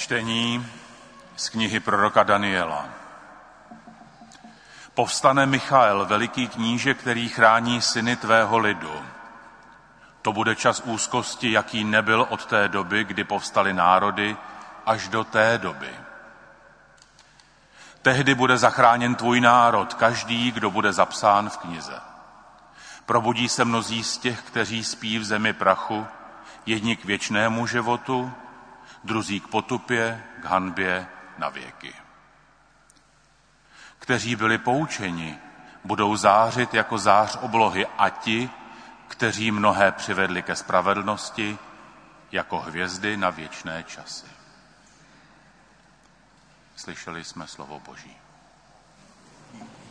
Čtení z knihy proroka Daniela. Povstane Michael, veliký kníže, který chrání syny tvého lidu. To bude čas úzkosti, jaký nebyl od té doby, kdy povstaly národy, až do té doby. Tehdy bude zachráněn tvůj národ, každý, kdo bude zapsán v knize. Probudí se mnozí z těch, kteří spí v zemi prachu, jedni k věčnému životu, druzí k potupě, k hanbě na věky. Kteří byli poučeni, budou zářit jako zář oblohy a ti, kteří mnohé přivedli ke spravedlnosti, jako hvězdy na věčné časy. Slyšeli jsme slovo Boží.